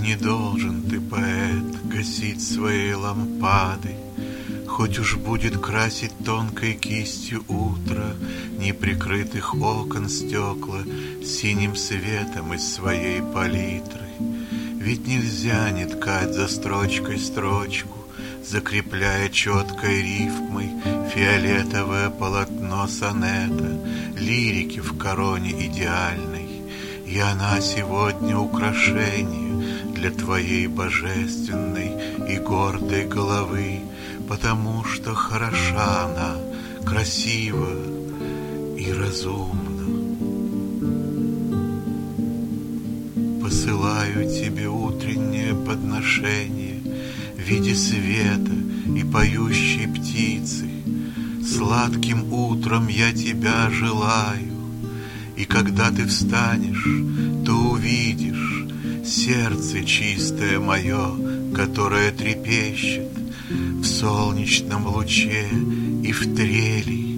Не должен ты, поэт, гасить своей лампады, хоть уж будет красить тонкой кистью утро неприкрытых окон стекла синим светом из своей палитры. Ведь нельзя не ткать за строчкой строчку, закрепляя четкой рифмой фиолетовое полотно сонета, лирики в короне идеальной. И она сегодня украшение для твоей божественной и гордой головы, потому что хороша она, красива и разумна. Посылаю тебе утреннее подношение в виде света и поющей птицы. Сладким утром я тебя желаю, и когда ты встанешь, то увидишь сердце чистое мое, которое трепещет в солнечном луче и в трели